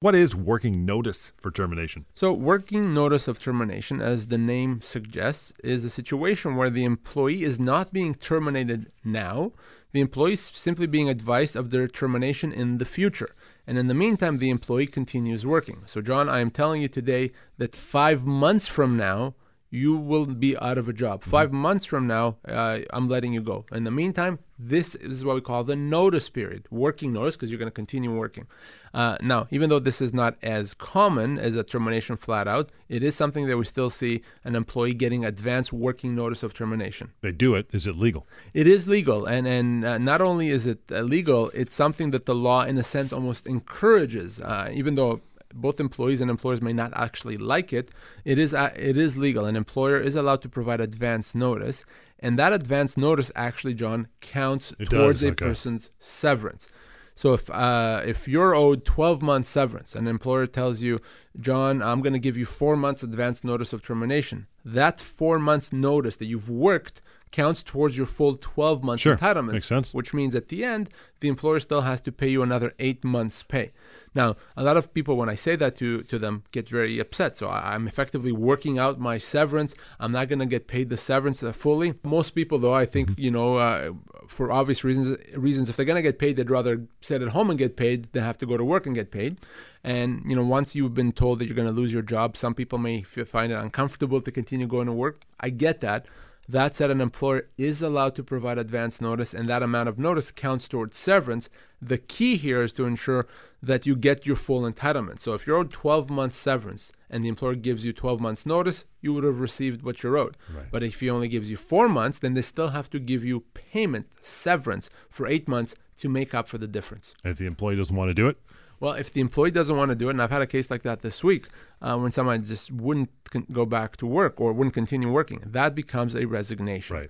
What is working notice for termination? So working notice of termination, as the name suggests, is a situation where the employee is not being terminated now. The employee is simply being advised of their termination in the future. And in the meantime, the employee continues working. So, John, I am telling you today that 5 months from now, you will be out of a job. 5 months from now, I'm letting you go. In the meantime, this is what we call the notice period, working notice, because you're going to continue working. Now, even though this is not as common as a termination flat out, it is something that we still see an employee getting advance working notice of termination. They do it. Is it legal? It is legal. And not only is it legal, it's something that the law, in a sense, almost encourages, even though both employees and employers may not actually like it, it is legal. An employer is allowed to provide advance notice, and that advance notice actually, John, counts towards a person's severance. So if you're owed 12 months severance, an employer tells you, John, I'm going to give you 4 months advance notice of termination. That 4 months notice that you've worked counts towards your full 12 months entitlements. Makes sense. Which means at the end, the employer still has to pay you another 8 months pay. Now, a lot of people, when I say that to them, get very upset. So I'm effectively working out my severance. I'm not going to get paid the severance fully. Most people, though, I think, for obvious reasons, if they're going to get paid, they'd rather sit at home and get paid than have to go to work and get paid. And, once you've been told that you're going to lose your job, some people may find it uncomfortable to continue going to work. I get that. That said, an employer is allowed to provide advance notice, and that amount of notice counts towards severance. The key here is to ensure that you get your full entitlement. So if you're owed 12 months severance and the employer gives you 12 months notice, you would have received what you're owed. Right. But if he only gives you 4 months, then they still have to give you payment, severance, for 8 months to make up for the difference. And if the employee doesn't want to do it? Well, if the employee doesn't want to do it, and I've had a case like that this week, when someone just wouldn't go back to work or wouldn't continue working, that becomes a resignation. Right.